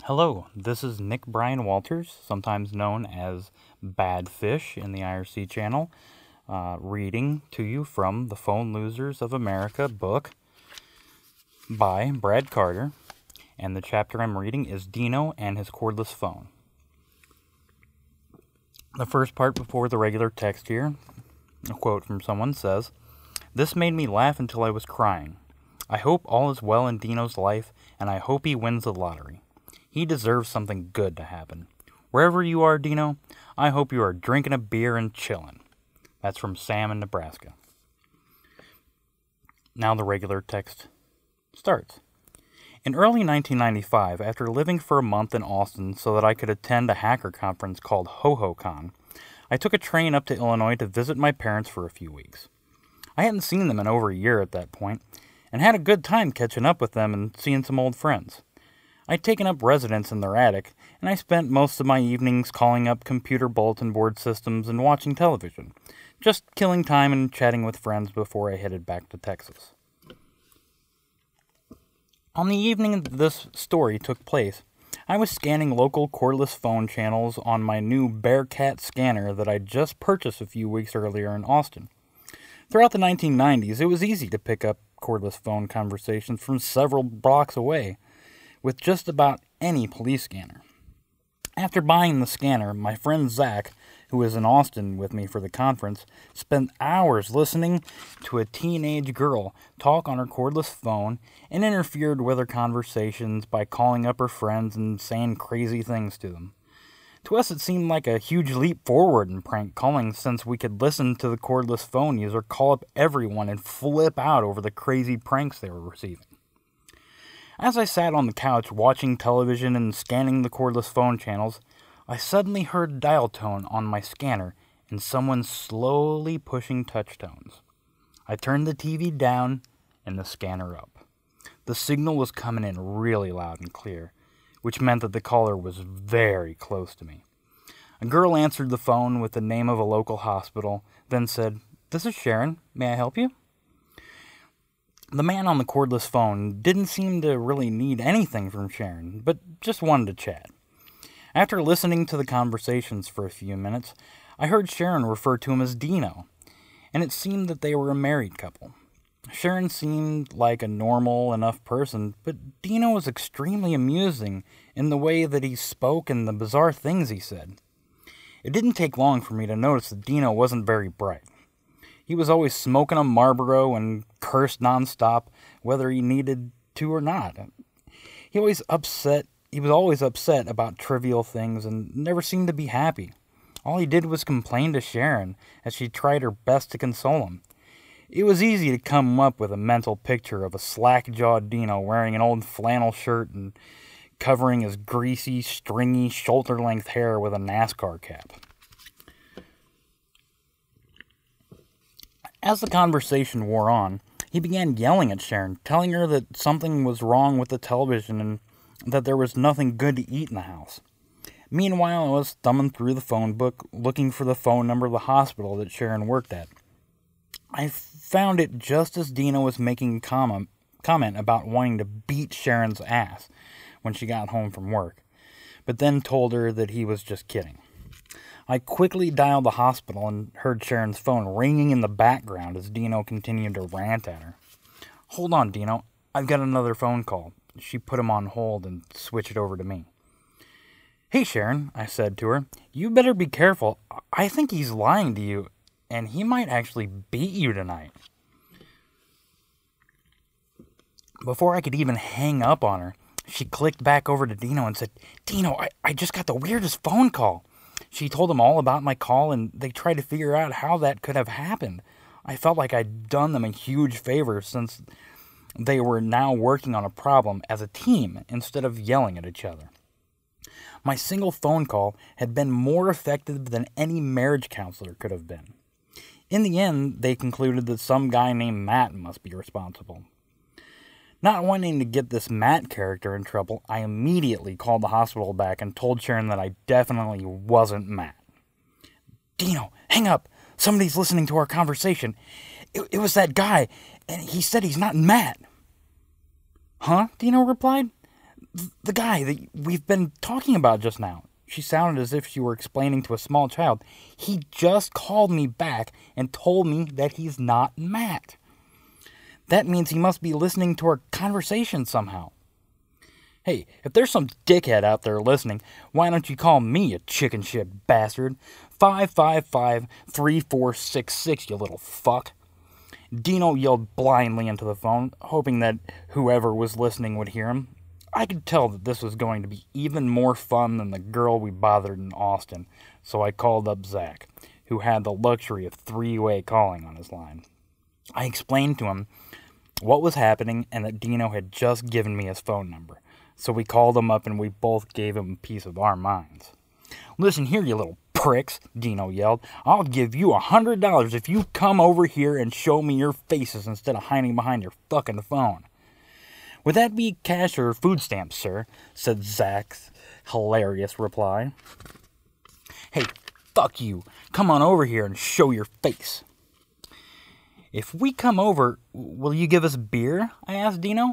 Hello, this is Nick Brian Walters, sometimes known as Bad Fish in the IRC channel, reading to you from The Phone Losers of America book by Brad Carter, and the chapter I'm reading is Dino and His Cordless Phone. The first part before the regular text here, a quote from someone says, "This made me laugh until I was crying. I hope all is well in Dino's life, and I hope he wins the lottery. He deserves something good to happen. Wherever you are, Dino, I hope you are drinking a beer and chilling." That's from Sam in Nebraska. Now the regular text starts. In early 1995, after living for a month in Austin so that I could attend a hacker conference called HoHoCon, I took a train up to Illinois to visit my parents for a few weeks. I hadn't seen them in over a year at that point, and had a good time catching up with them and seeing some old friends. I'd taken up residence in their attic, and I spent most of my evenings calling up computer bulletin board systems and watching television, just killing time and chatting with friends before I headed back to Texas. On the evening this story took place, I was scanning local cordless phone channels on my new Bearcat scanner that I'd just purchased a few weeks earlier in Austin. Throughout the 1990s, it was easy to pick up cordless phone conversations from several blocks away with just about any police scanner. After buying the scanner, my friend Zach, who was in Austin with me for the conference, spent hours listening to a teenage girl talk on her cordless phone and interfered with her conversations by calling up her friends and saying crazy things to them. To us, it seemed like a huge leap forward in prank calling, since we could listen to the cordless phone user call up everyone and flip out over the crazy pranks they were receiving. As I sat on the couch watching television and scanning the cordless phone channels, I suddenly heard a dial tone on my scanner and someone slowly pushing touch tones. I turned the TV down and the scanner up. The signal was coming in really loud and clear, which meant that the caller was very close to me. A girl answered the phone with the name of a local hospital, then said, "This is Sharon. May I help you?" The man on the cordless phone didn't seem to really need anything from Sharon, but just wanted to chat. After listening to the conversations for a few minutes, I heard Sharon refer to him as Dino, and it seemed that they were a married couple. Sharon seemed like a normal enough person, but Dino was extremely amusing in the way that he spoke and the bizarre things he said. It didn't take long for me to notice that Dino wasn't very bright. He was always smoking a Marlboro and cursed nonstop, whether he needed to or not. He was always upset about trivial things and never seemed to be happy. All he did was complain to Sharon as she tried her best to console him. It was easy to come up with a mental picture of a slack-jawed Dino wearing an old flannel shirt and covering his greasy, stringy, shoulder-length hair with a NASCAR cap. As the conversation wore on, he began yelling at Sharon, telling her that something was wrong with the television and that there was nothing good to eat in the house. Meanwhile, I was thumbing through the phone book, looking for the phone number of the hospital that Sharon worked at. I found it just as Dino was making a comment about wanting to beat Sharon's ass when she got home from work, but then told her that he was just kidding. I quickly dialed the hospital and heard Sharon's phone ringing in the background as Dino continued to rant at her. "Hold on, Dino. I've got another phone call." She put him on hold and switched it over to me. "Hey, Sharon," I said to her, "you better be careful. I think he's lying to you, and he might actually beat you tonight." Before I could even hang up on her, she clicked back over to Dino and said, "Dino, I just got the weirdest phone call." She told them all about my call, and they tried to figure out how that could have happened. I felt like I'd done them a huge favor, since they were now working on a problem as a team instead of yelling at each other. My single phone call had been more effective than any marriage counselor could have been. In the end, they concluded that some guy named Matt must be responsible. Not wanting to get this Matt character in trouble, I immediately called the hospital back and told Sharon that I definitely wasn't Matt. "Dino, hang up. Somebody's listening to our conversation. It was that guy, and he said he's not Matt." "Huh?" Dino replied. The guy that we've been talking about just now. She sounded as if she were explaining to a small child. He just called me back and told me that he's not Matt. That means he must be listening to our conversation somehow. Hey, if there's some dickhead out there listening, why don't you call me, you chicken shit bastard? 555-3466, you little fuck. Dino yelled blindly into the phone, hoping that whoever was listening would hear him. I could tell that this was going to be even more fun than the girl we bothered in Austin, so I called up Zach, who had the luxury of three-way calling on his line. I explained to him what was happening and that Dino had just given me his phone number. So we called him up and we both gave him a piece of our minds. Listen here, you little pricks, Dino yelled. I'll give you $100 if you come over here and show me your faces instead of hiding behind your fucking phone. Would that be cash or food stamps, sir? Said Zach's hilarious reply. Hey, fuck you. Come on over here and show your face. If we come over, will you give us beer? I asked Dino.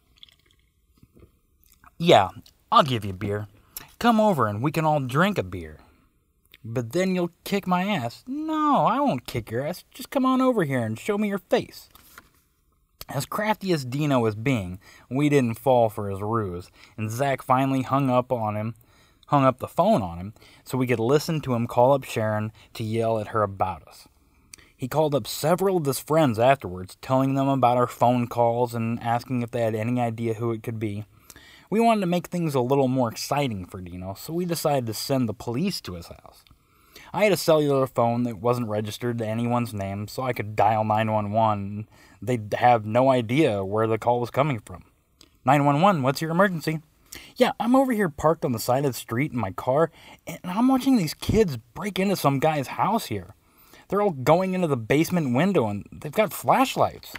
Yeah, I'll give you beer. Come over and we can all drink a beer. But then you'll kick my ass. No, I won't kick your ass. Just come on over here and show me your face. As crafty as Dino was being, we didn't fall for his ruse, and Zach finally hung up the phone on him, so we could listen to him call up Sharon to yell at her about us. He called up several of his friends afterwards, telling them about our phone calls and asking if they had any idea who it could be. We wanted to make things a little more exciting for Dino, so we decided to send the police to his house. I had a cellular phone that wasn't registered to anyone's name, so I could dial 911. They'd have no idea where the call was coming from. 911, what's your emergency? Yeah, I'm over here parked on the side of the street in my car, and I'm watching these kids break into some guy's house here. They're all going into the basement window, and they've got flashlights.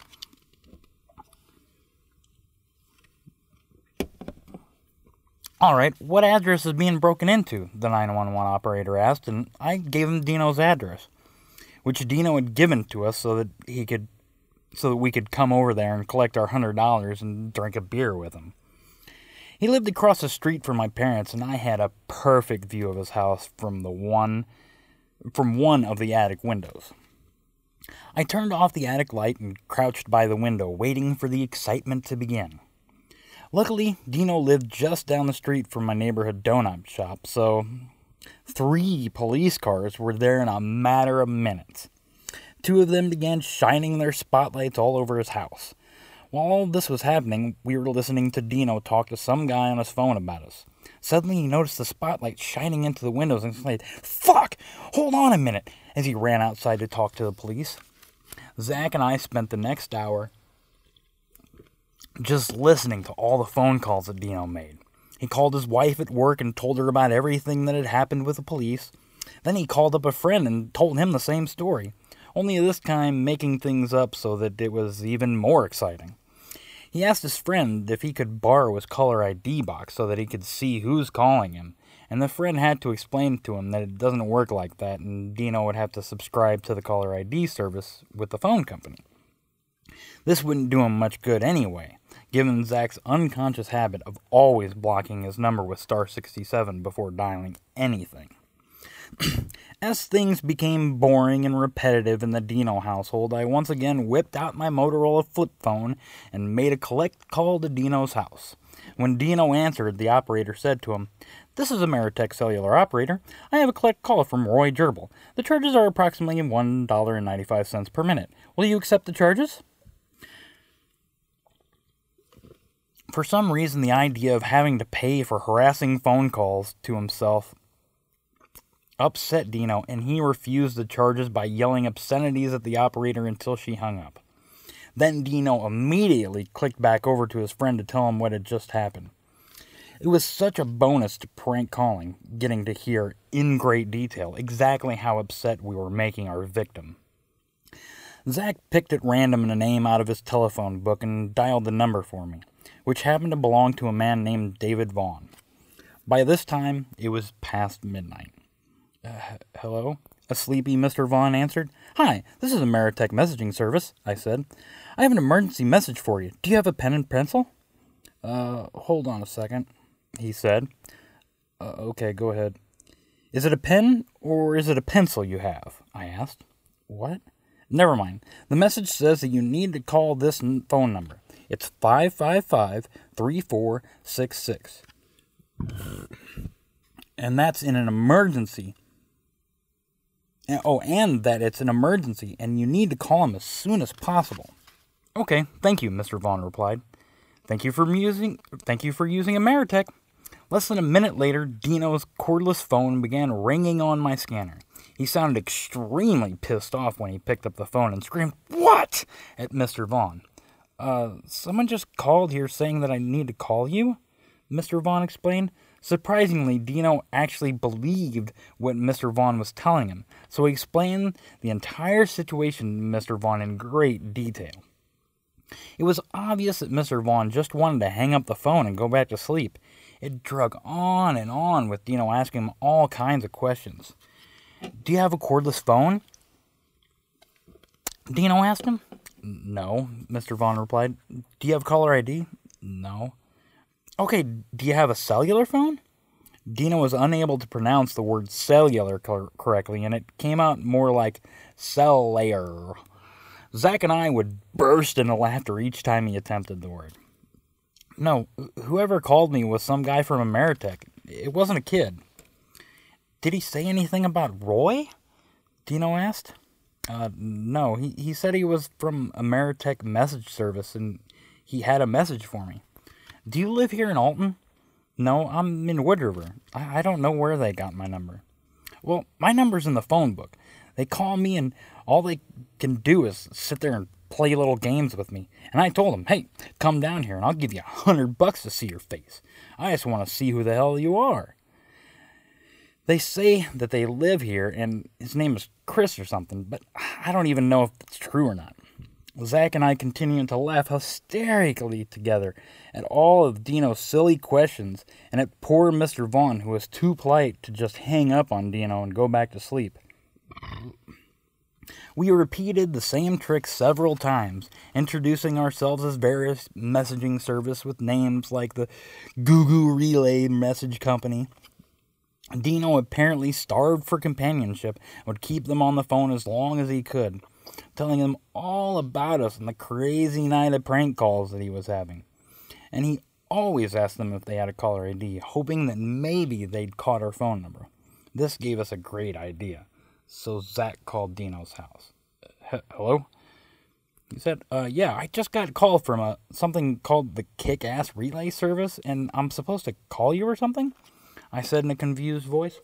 All right, what address is being broken into? The 911 operator asked, and I gave him Dino's address, which Dino had given to us so that we could come over there and collect our $100 and drink a beer with him. He lived across the street from my parents, and I had a perfect view of his house from one of the attic windows. I turned off the attic light and crouched by the window, waiting for the excitement to begin. Luckily, Dino lived just down the street from my neighborhood donut shop, so 3 police cars were there in a matter of minutes. 2 of them began shining their spotlights all over his house. While all this was happening, we were listening to Dino talk to some guy on his phone about us. Suddenly, he noticed the spotlight shining into the windows and exclaimed, "Fuck! Hold on a minute!" as he ran outside to talk to the police. Zach and I spent the next hour just listening to all the phone calls that Dino made. He called his wife at work and told her about everything that had happened with the police. Then he called up a friend and told him the same story, only this time making things up so that it was even more exciting. He asked his friend if he could borrow his caller ID box so that he could see who's calling him, and the friend had to explain to him that it doesn't work like that, and Dino would have to subscribe to the caller ID service with the phone company. This wouldn't do him much good anyway, given Zach's unconscious habit of always blocking his number with star 67 before dialing anything. As things became boring and repetitive in the Dino household, I once again whipped out my Motorola flip phone and made a collect call to Dino's house. When Dino answered, the operator said to him, "This is Ameritech Cellular Operator. I have a collect call from Roy Gerbil. The charges are approximately $1.95 per minute. Will you accept the charges?" For some reason, the idea of having to pay for harassing phone calls to himself upset Dino, and he refused the charges by yelling obscenities at the operator until she hung up. Then Dino immediately clicked back over to his friend to tell him what had just happened. It was such a bonus to prank calling, getting to hear in great detail exactly how upset we were making our victim. Zach picked at random a name out of his telephone book and dialed the number for me, which happened to belong to a man named David Vaughn. By this time, it was past midnight. Hello? A sleepy Mr. Vaughn answered. "Hi, this is Ameritech Messaging Service," I said. "I have an emergency message for you. Do you have a pen and pencil?" Hold on a second, he said. Okay, go ahead. Is it a pen or is it a pencil you have? I asked. What? Never mind. The message says that you need to call this phone number. It's 555-3466. And that's in an emergency. And that it's an emergency, and you need to call him as soon as possible. Okay, thank you, Mr. Vaughn replied. Thank you for using Ameritech. Less than a minute later, Dino's cordless phone began ringing on my scanner. He sounded extremely pissed off when he picked up the phone and screamed, "What?" at Mr. Vaughn. Someone just called here saying that I need to call you, Mr. Vaughn explained. Surprisingly, Dino actually believed what Mr. Vaughn was telling him, so he explained the entire situation to Mr. Vaughn in great detail. It was obvious that Mr. Vaughn just wanted to hang up the phone and go back to sleep. It drug on and on with Dino asking him all kinds of questions. Do you have a cordless phone? Dino asked him. No, Mr. Vaughn replied. Do you have caller ID? No. Okay, do you have a cellular phone? Dino was unable to pronounce the word cellular correctly, and it came out more like cellular. Zach and I would burst into laughter each time he attempted the word. No, whoever called me was some guy from Ameritech. It wasn't a kid. Did he say anything about Roy? Dino asked. No, he said he was from Ameritech Message Service, and he had a message for me. Do you live here in Alton? No, I'm in Wood River. I don't know where they got my number. Well, my number's in the phone book. They call me, and all they can do is sit there and play little games with me. And I told them, hey, come down here, and I'll give you $100 to see your face. I just want to see who the hell you are. They say that they live here, and his name is Chris or something, but I don't even know if it's true or not. Zach and I continued to laugh hysterically together at all of Dino's silly questions and at poor Mr. Vaughn, who was too polite to just hang up on Dino and go back to sleep. We repeated the same trick several times, introducing ourselves as various messaging service with names like the Goo Relay Message Company. Dino, apparently starved for companionship, would keep them on the phone as long as he could, telling them all about us and the crazy night of prank calls that he was having. And he always asked them if they had a caller ID, hoping that maybe they'd caught our phone number. This gave us a great idea, so Zach called Dino's house. Hello? He said, yeah, I just got a call from something called the Kick-Ass Relay Service, and I'm supposed to call you or something? I said in a confused voice.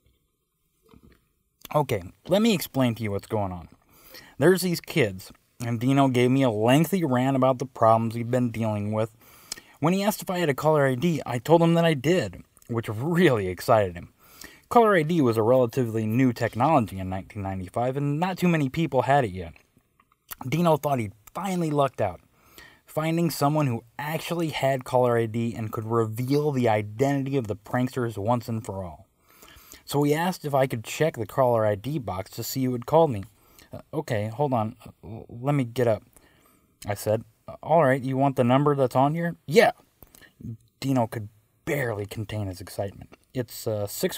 Okay, let me explain to you what's going on. There's these kids, and Dino gave me a lengthy rant about the problems he'd been dealing with. When he asked if I had a caller ID, I told him that I did, which really excited him. Caller ID was a relatively new technology in 1995, and not too many people had it yet. Dino thought he'd finally lucked out, finding someone who actually had caller ID and could reveal the identity of the pranksters once and for all. So he asked if I could check the caller ID box to see who had called me. Okay, hold on. Let me get up, I said. All right, you want the number that's on here? Yeah. Dino could barely contain his excitement. It's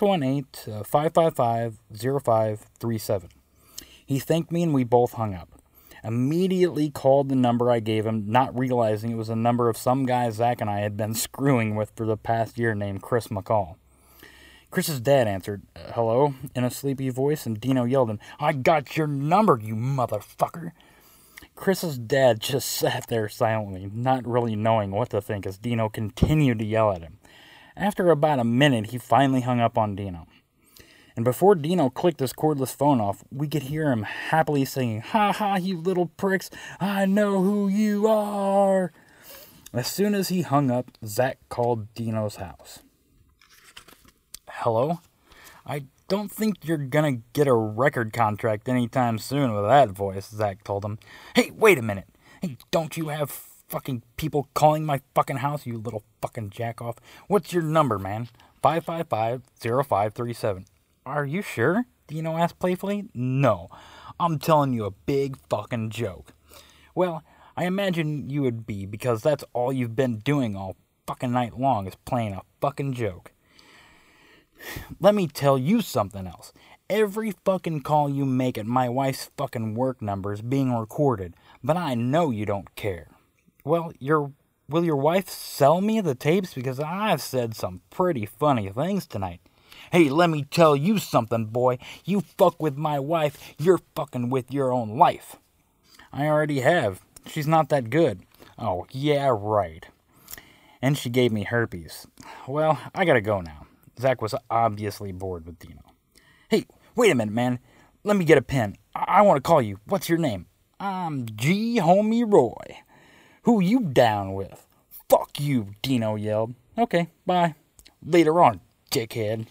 618-555-0537. He thanked me and we both hung up. Immediately called the number I gave him, not realizing it was a number of some guy Zach and I had been screwing with for the past year named Chris McCall. Chris's dad answered, hello, in a sleepy voice, and Dino yelled at him, I got your number, you motherfucker. Chris's dad just sat there silently, not really knowing what to think as Dino continued to yell at him. After about a minute, he finally hung up on Dino. And before Dino clicked his cordless phone off, we could hear him happily singing, ha ha, you little pricks, I know who you are. As soon as he hung up, Zach called Dino's house. Hello? I don't think you're gonna get a record contract anytime soon with that voice, Zach told him. Hey, wait a minute. Hey, don't you have fucking people calling my fucking house, you little fucking jack-off? What's your number, man? 555-0537. Are you sure? Dino asked playfully. No, I'm telling you a big fucking joke. Well, I imagine you would be, because that's all you've been doing all fucking night long is playing a fucking joke. Let me tell you something else. Every fucking call you make at my wife's fucking work number is being recorded, but I know you don't care. Well, will your wife sell me the tapes? Because I've said some pretty funny things tonight. Hey, let me tell you something, boy. You fuck with my wife, you're fucking with your own life. I already have. She's not that good. Oh, yeah, right. And she gave me herpes. Well, I gotta go now. Zach was obviously bored with Dino. Hey, wait a minute, man. Let me get a pen. I want to call you. What's your name? I'm G. Homie Roy. Who you down with? Fuck you, Dino yelled. Okay, bye. Later on, dickhead.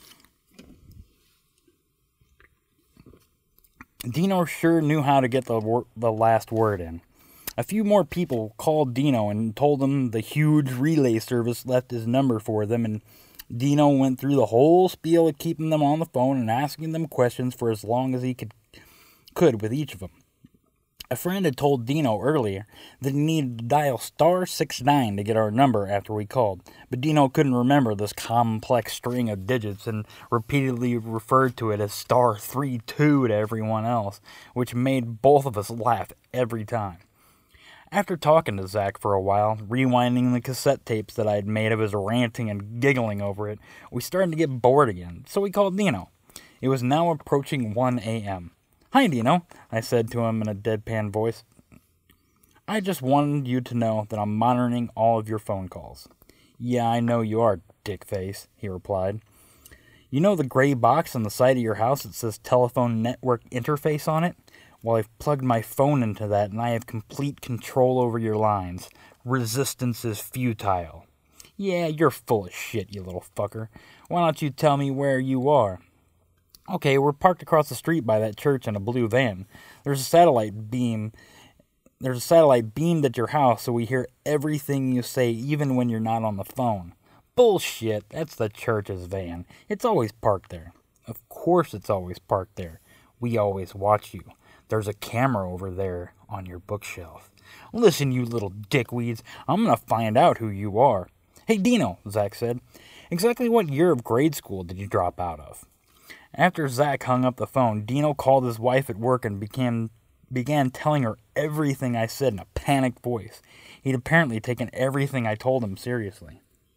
Dino sure knew how to get the last word in. A few more people called Dino and told him the huge relay service left his number for them, and Dino went through the whole spiel of keeping them on the phone and asking them questions for as long as he could with each of them. A friend had told Dino earlier that he needed to dial *69 to get our number after we called, but Dino couldn't remember this complex string of digits and repeatedly referred to it as *32 to everyone else, which made both of us laugh every time. After talking to Zach for a while, rewinding the cassette tapes that I had made of his ranting and giggling over it, we started to get bored again, so we called Dino. It was now approaching 1 a.m. Hi, Dino, I said to him in a deadpan voice. I just wanted you to know that I'm monitoring all of your phone calls. Yeah, I know you are, dickface, he replied. You know the gray box on the side of your house that says telephone network interface on it? Well, I've plugged my phone into that, and I have complete control over your lines. Resistance is futile. Yeah, you're full of shit, you little fucker. Why don't you tell me where you are? Okay, we're parked across the street by that church in a blue van. There's a satellite beamed at your house, so we hear everything you say, even when you're not on the phone. Bullshit, that's the church's van. It's always parked there. Of course it's always parked there. We always watch you. There's a camera over there on your bookshelf. Listen, you little dickweeds, I'm gonna find out who you are. Hey, Dino, Zach said, exactly what year of grade school did you drop out of? After Zach hung up the phone, Dino called his wife at work and began telling her everything I said in a panicked voice. He'd apparently taken everything I told him seriously.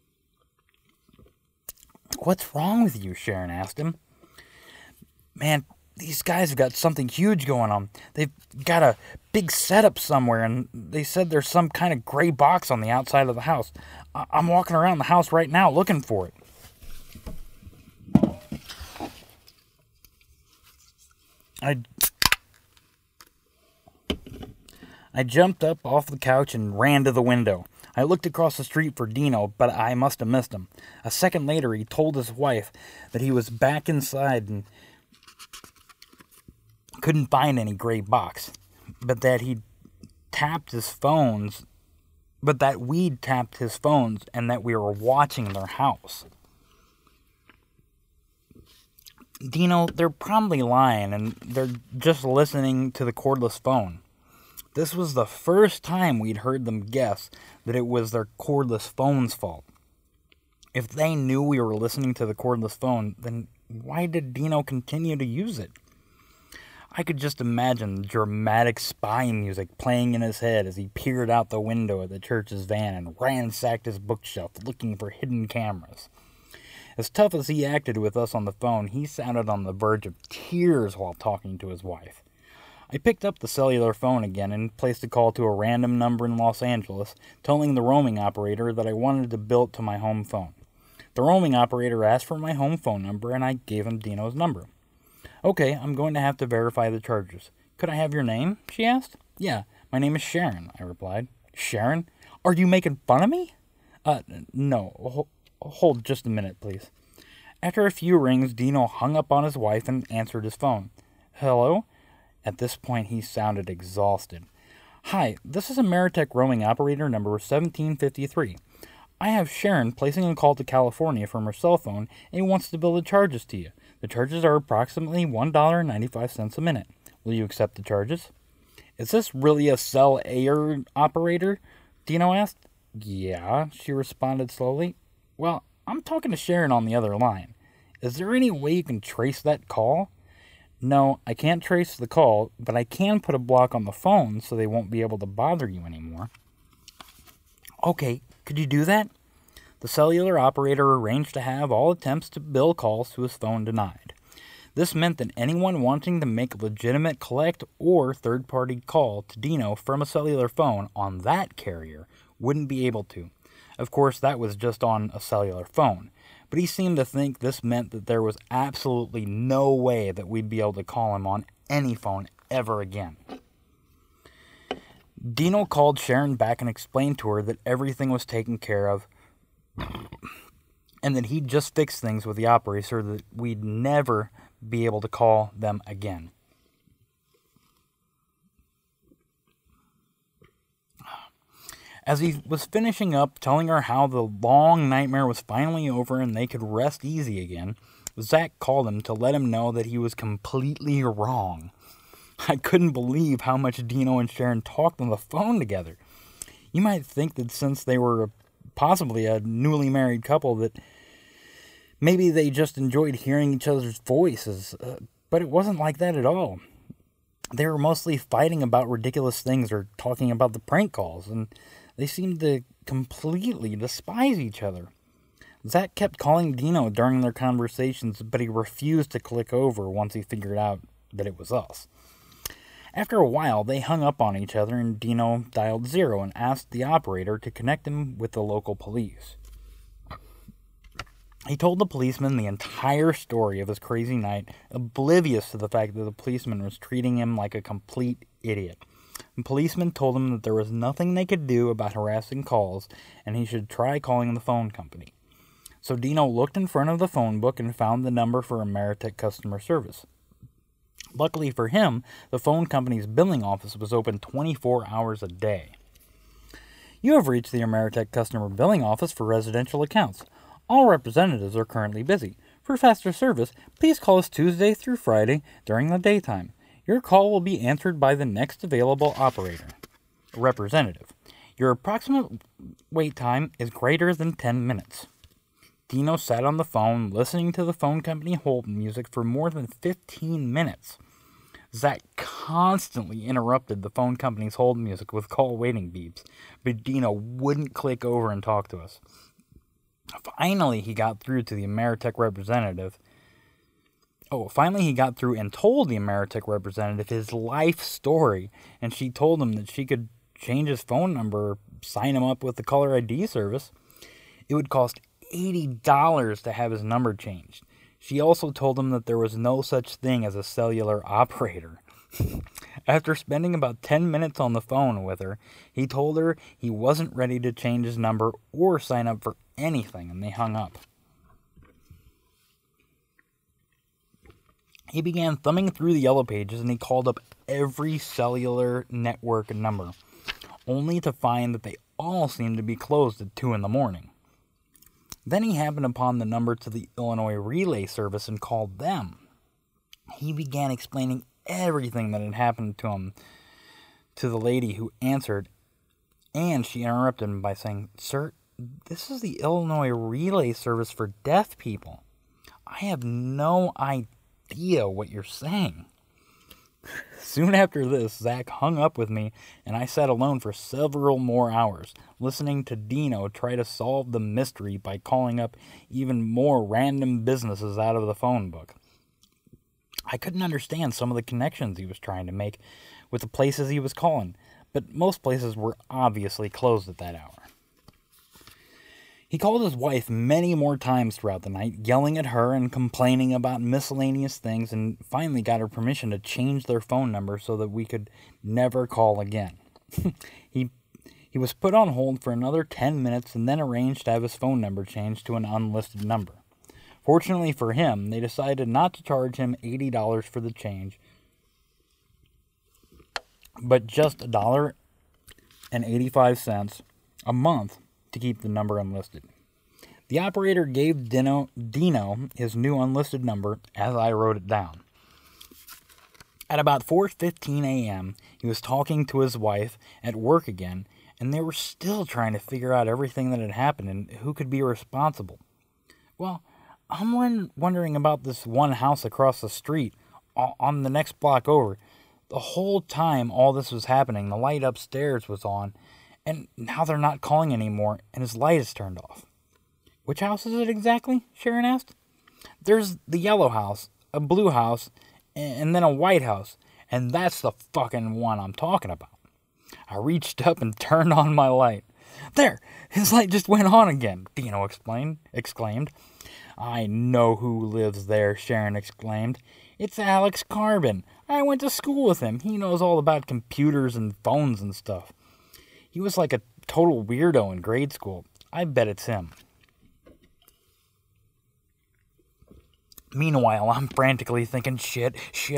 What's wrong with you? Sharon asked him. Man, these guys have got something huge going on. They've got a big setup somewhere, and they said there's some kind of gray box on the outside of the house. I'm walking around the house right now looking for it. I jumped up off the couch and ran to the window. I looked across the street for Dino, but I must have missed him. A second later, he told his wife that he was back inside and couldn't find any gray box, but that we'd tapped his phones and that we were watching their house. Dino, they're probably lying, and they're just listening to the cordless phone. This was the first time we'd heard them guess that it was their cordless phone's fault. If they knew we were listening to the cordless phone, then why did Dino continue to use it? I could just imagine the dramatic spy music playing in his head as he peered out the window at the church's van and ransacked his bookshelf looking for hidden cameras. As tough as he acted with us on the phone, he sounded on the verge of tears while talking to his wife. I picked up the cellular phone again and placed a call to a random number in Los Angeles, telling the roaming operator that I wanted to bill it to my home phone. The roaming operator asked for my home phone number, and I gave him Dino's number. Okay, I'm going to have to verify the charges. Could I have your name? She asked. Yeah, my name is Sharon, I replied. Sharon? Are you making fun of me? No. Hold just a minute, please. After a few rings, Dino hung up on his wife and answered his phone. Hello? At this point, he sounded exhausted. Hi, this is Ameritech roaming operator number 1753. I have Sharon placing a call to California from her cell phone and wants to bill the charges to you. The charges are approximately $1.95 a minute. Will you accept the charges? Is this really a cell air operator? Dino asked. Yeah, she responded slowly. Well, I'm talking to Sharon on the other line. Is there any way you can trace that call? No, I can't trace the call, but I can put a block on the phone so they won't be able to bother you anymore. Okay, could you do that? The cellular operator arranged to have all attempts to bill calls to his phone denied. This meant that anyone wanting to make a legitimate collect or third-party call to Dino from a cellular phone on that carrier wouldn't be able to. Of course, that was just on a cellular phone, but he seemed to think this meant that there was absolutely no way that we'd be able to call him on any phone ever again. Dino called Sharon back and explained to her that everything was taken care of and that he'd just fixed things with the operator so that we'd never be able to call them again. As he was finishing up, telling her how the long nightmare was finally over and they could rest easy again, Zach called him to let him know that he was completely wrong. I couldn't believe how much Dino and Sharon talked on the phone together. You might think that since they were possibly a newly married couple that maybe they just enjoyed hearing each other's voices, but it wasn't like that at all. They were mostly fighting about ridiculous things or talking about the prank calls, and they seemed to completely despise each other. Zach kept calling Dino during their conversations, but he refused to click over once he figured out that it was us. After a while, they hung up on each other and Dino dialed 0 and asked the operator to connect him with the local police. He told the policeman the entire story of his crazy night, oblivious to the fact that the policeman was treating him like a complete idiot. The policeman told him that there was nothing they could do about harassing calls and he should try calling the phone company. So Dino looked in front of the phone book and found the number for Ameritech customer service. Luckily for him, the phone company's billing office was open 24 hours a day. You have reached the Ameritech customer billing office for residential accounts. All representatives are currently busy. For faster service, please call us Tuesday through Friday during the daytime. Your call will be answered by the next available operator. Representative. Your approximate wait time is greater than 10 minutes. Dino sat on the phone listening to the phone company hold music for more than 15 minutes. Zach constantly interrupted the phone company's hold music with call waiting beeps, but Dino wouldn't click over and talk to us. Finally, he got through and told the Ameritech representative his life story, and she told him that she could change his phone number or sign him up with the caller ID service. It would cost $80 to have his number changed. She also told him that there was no such thing as a cellular operator. After spending about 10 minutes on the phone with her, he told her he wasn't ready to change his number or sign up for anything, and they hung up. He began thumbing through the yellow pages and he called up every cellular network number, only to find that they all seemed to be closed at 2 in the morning. Then he happened upon the number to the Illinois Relay Service and called them. He began explaining everything that had happened to him to the lady who answered, and she interrupted him by saying, "Sir, this is the Illinois Relay Service for deaf people. I have no idea what you're saying." Soon after this, Zach hung up with me, and I sat alone for several more hours, listening to Dino try to solve the mystery by calling up even more random businesses out of the phone book. I couldn't understand some of the connections he was trying to make with the places he was calling, but most places were obviously closed at that hour. He called his wife many more times throughout the night, yelling at her and complaining about miscellaneous things, and finally got her permission to change their phone number so that we could never call again. He was put on hold for another 10 minutes and then arranged to have his phone number changed to an unlisted number. Fortunately for him, they decided not to charge him $80 for the change, but just $1.85 a month to keep the number unlisted. The operator gave Dino his new unlisted number as I wrote it down. At about 4:15 a.m., he was talking to his wife at work again, and they were still trying to figure out everything that had happened and who could be responsible. Well, I'm wondering about this one house across the street, on the next block over. The whole time all this was happening, the light upstairs was on, and now they're not calling anymore, and his light is turned off. Which house is it exactly? Sharon asked. There's the yellow house, a blue house, and then a white house, and that's the fucking one I'm talking about. I reached up and turned on my light. There! His light just went on again, Dino exclaimed. I know who lives there, Sharon exclaimed. It's Alex Carbon. I went to school with him. He knows all about computers and phones and stuff. He was like a total weirdo in grade school. I bet it's him. Meanwhile, I'm frantically thinking, shit.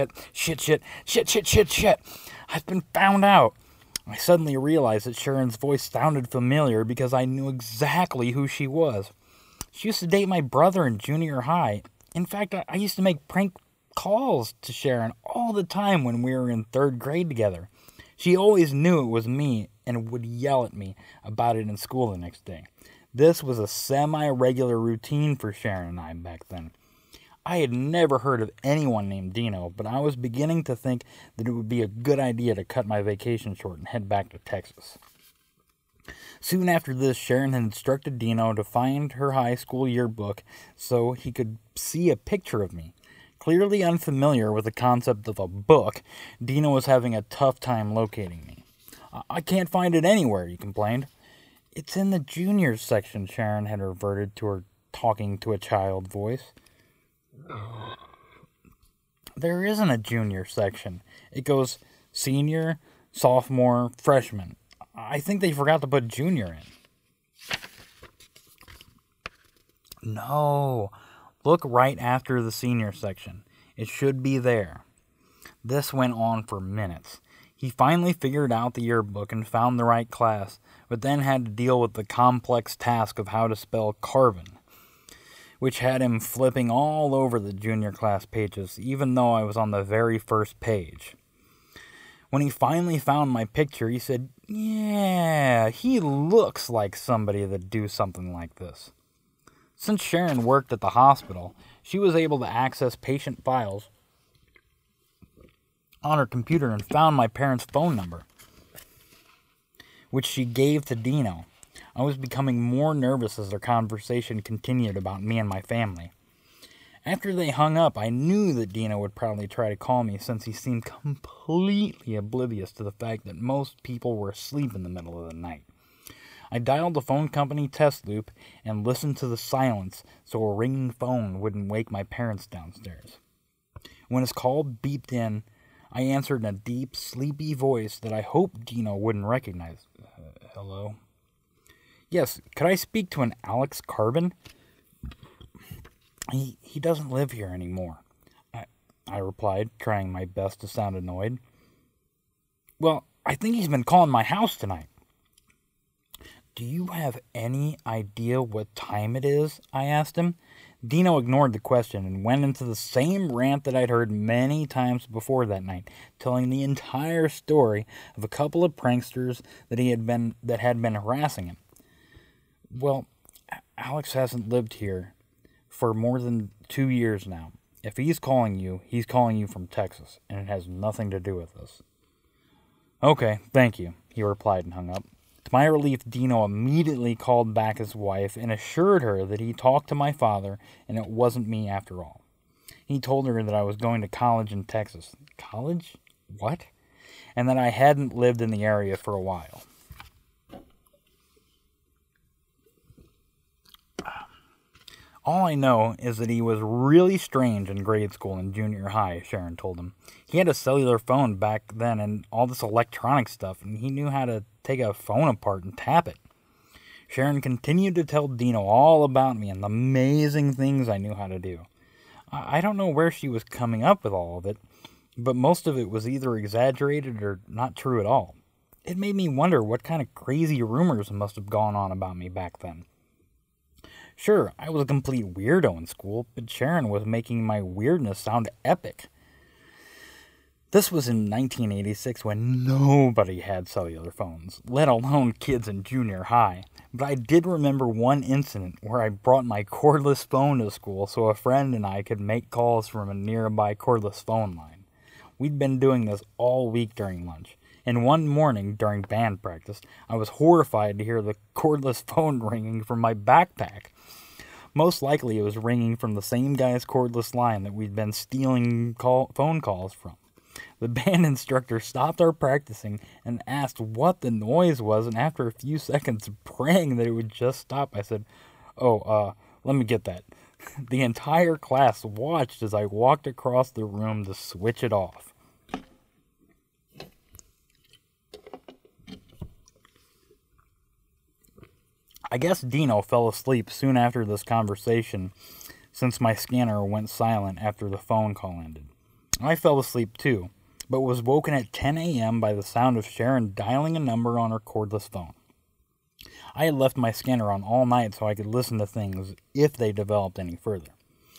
I've been found out. I suddenly realized that Sharon's voice sounded familiar because I knew exactly who she was. She used to date my brother in junior high. In fact, I used to make prank calls to Sharon all the time when we were in third grade together. She always knew it was me and would yell at me about it in school the next day. This was a semi-regular routine for Sharon and I back then. I had never heard of anyone named Dino, but I was beginning to think that it would be a good idea to cut my vacation short and head back to Texas. Soon after this, Sharon had instructed Dino to find her high school yearbook so he could see a picture of me. Clearly unfamiliar with the concept of a book, Dino was having a tough time locating me. I can't find it anywhere, he complained. It's in the juniors section, Sharon had reverted to her talking to a child voice. There isn't a junior section. It goes senior, sophomore, freshman. I think they forgot to put junior in. No. Look right after the senior section. It should be there. This went on for minutes. He finally figured out the yearbook and found the right class, but then had to deal with the complex task of how to spell Carbon, which had him flipping all over the junior class pages, even though I was on the very first page. When he finally found my picture, he said, "Yeah, he looks like somebody that'd do something like this." Since Sharon worked at the hospital, she was able to access patient files on her computer and found my parents' phone number, which she gave to Dino. I was becoming more nervous as their conversation continued about me and my family. After they hung up, I knew that Dino would probably try to call me since he seemed completely oblivious to the fact that most people were asleep in the middle of the night. I dialed the phone company test loop and listened to the silence so a ringing phone wouldn't wake my parents downstairs. When his call beeped in, I answered in a deep, sleepy voice that I hoped Dino wouldn't recognize. Hello? Yes, could I speak to an Alex Carbon? He doesn't live here anymore, I replied, trying my best to sound annoyed. Well, I think he's been calling my house tonight. Do you have any idea what time it is? I asked him. Dino ignored the question and went into the same rant that I'd heard many times before that night, telling the entire story of a couple of pranksters that had been harassing him. Well, Alex hasn't lived here for more than 2 years now. If he's calling you from Texas, and it has nothing to do with this. Okay, thank you, he replied and hung up. To my relief, Dino immediately called back his wife and assured her that he talked to my father and it wasn't me after all. He told her that I was going to college in Texas. College? What? And that I hadn't lived in the area for a while. All I know is that he was really strange in grade school and junior high, Sharon told him. He had a cellular phone back then and all this electronic stuff, and he knew how to take a phone apart and tap it. Sharon continued to tell Dino all about me and the amazing things I knew how to do. I don't know where she was coming up with all of it, but most of it was either exaggerated or not true at all. It made me wonder what kind of crazy rumors must have gone on about me back then. Sure, I was a complete weirdo in school, but Sharon was making my weirdness sound epic. This was in 1986 when nobody had cellular phones, let alone kids in junior high. But I did remember one incident where I brought my cordless phone to school so a friend and I could make calls from a nearby cordless phone line. We'd been doing this all week during lunch, and one morning during band practice, I was horrified to hear the cordless phone ringing from my backpack. Most likely it was ringing from the same guy's cordless line that we'd been stealing phone calls from. The band instructor stopped our practicing and asked what the noise was, and after a few seconds praying that it would just stop, I said, let me get that. The entire class watched as I walked across the room to switch it off. I guess Dino fell asleep soon after this conversation, since my scanner went silent after the phone call ended. I fell asleep too, but was woken at 10 a.m. by the sound of Sharon dialing a number on her cordless phone. I had left my scanner on all night so I could listen to things if they developed any further.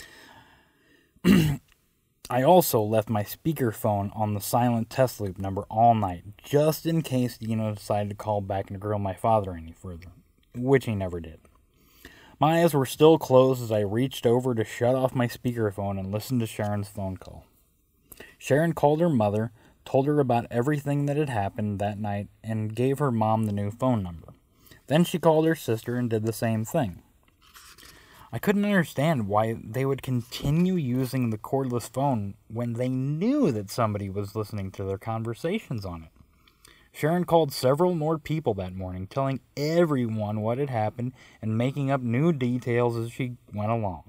I also left my speakerphone on the silent test loop number all night, just in case Dino decided to call back and grill my father any further, which he never did. My eyes were still closed as I reached over to shut off my speakerphone and listened to Sharon's phone call. Sharon called her mother, told her about everything that had happened that night, and gave her mom the new phone number. Then she called her sister and did the same thing. I couldn't understand why they would continue using the cordless phone when they knew that somebody was listening to their conversations on it. Sharon called several more people that morning, telling everyone what had happened and making up new details as she went along.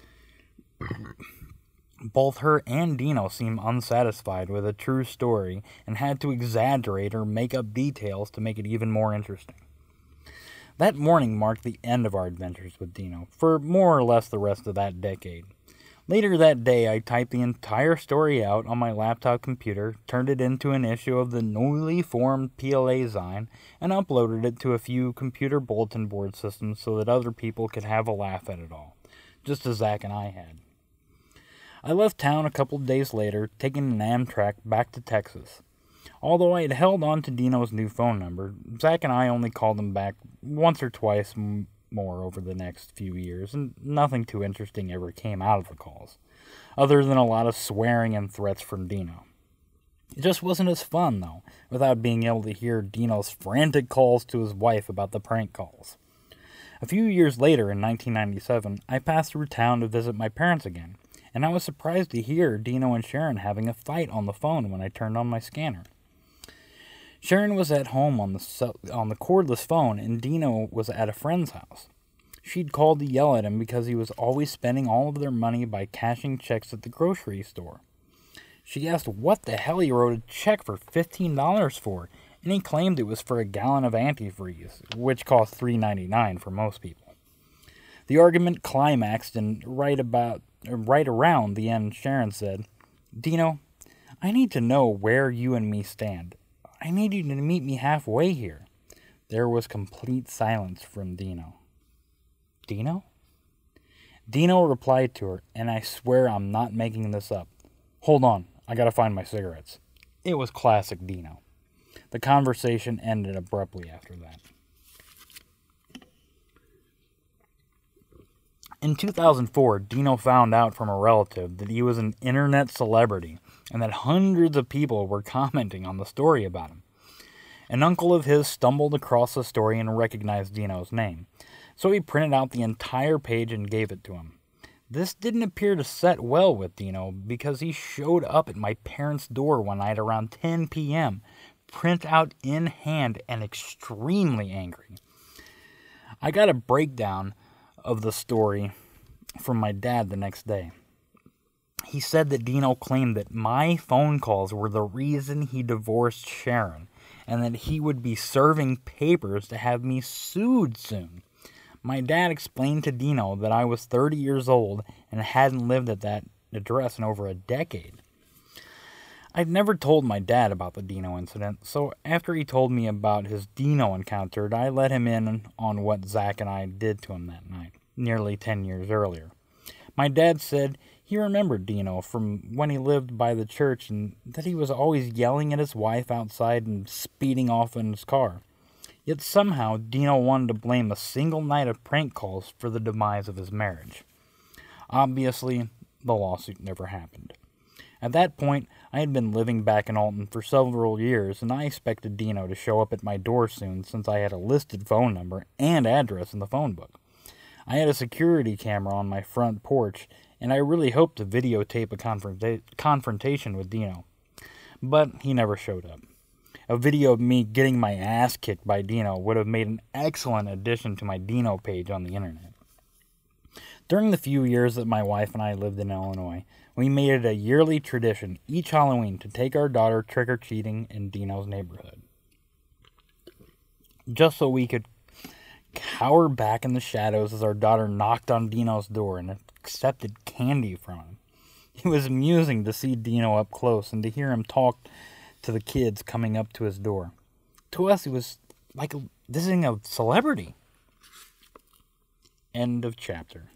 Both her and Dino seemed unsatisfied with a true story and had to exaggerate or make up details to make it even more interesting. That morning marked the end of our adventures with Dino, for more or less the rest of that decade. Later that day, I typed the entire story out on my laptop computer, turned it into an issue of the newly formed PLA Zine, and uploaded it to a few computer bulletin board systems so that other people could have a laugh at it all, just as Zach and I had. I left town a couple of days later, taking an Amtrak back to Texas. Although I had held on to Dino's new phone number, Zach and I only called him back once or twice more over the next few years, and nothing too interesting ever came out of the calls, other than a lot of swearing and threats from Dino. It just wasn't as fun, though, without being able to hear Dino's frantic calls to his wife about the prank calls. A few years later, in 1997, I passed through town to visit my parents again, and I was surprised to hear Dino and Sharon having a fight on the phone when I turned on my scanner. Sharon was at home on the cordless phone, and Dino was at a friend's house. She'd called to yell at him because he was always spending all of their money by cashing checks at the grocery store. She asked what the hell he wrote a check for $15 for, and he claimed it was for a gallon of antifreeze, which cost $3.99 for most people. The argument climaxed, and right around the end, Sharon said, "Dino, I need to know where you and me stand. I need you to meet me halfway here." There was complete silence from Dino. "Dino?" Dino replied to her, and I swear I'm not making this up. "Hold on, I gotta find my cigarettes." It was classic Dino. The conversation ended abruptly after that. In 2004, Dino found out from a relative that he was an internet celebrity and that hundreds of people were commenting on the story about him. An uncle of his stumbled across the story and recognized Dino's name, so he printed out the entire page and gave it to him. This didn't appear to set well with Dino because he showed up at my parents' door one night around 10 p.m., printout in hand and extremely angry. I got a breakdown of the story from my dad the next day. He said that Dino claimed that my phone calls were the reason he divorced Sharon, and that he would be serving papers to have me sued soon. My dad explained to Dino that I was 30 years old and hadn't lived at that address in over a decade. I'd never told my dad about the Dino incident, so after he told me about his Dino encounter, I let him in on what Zach and I did to him that night, nearly 10 years earlier. My dad said He remembered Dino from when he lived by the church and that he was always yelling at his wife outside and speeding off in his car. Yet somehow Dino wanted to blame a single night of prank calls for the demise of his marriage. Obviously, the lawsuit never happened. At that point, I had been living back in Alton for several years, and I expected Dino to show up at my door soon since I had a listed phone number and address in the phone book. I had a security camera on my front porch, and I really hoped to videotape a confrontation with Dino. But he never showed up. A video of me getting my ass kicked by Dino would have made an excellent addition to my Dino page on the internet. During the few years that my wife and I lived in Illinois, we made it a yearly tradition each Halloween to take our daughter trick-or-treating in Dino's neighborhood. Just so we could cower back in the shadows as our daughter knocked on Dino's door and accepted candy from him. It was amusing to see Dino up close and to hear him talk to the kids coming up to his door. To us, it was like visiting a celebrity. End of chapter.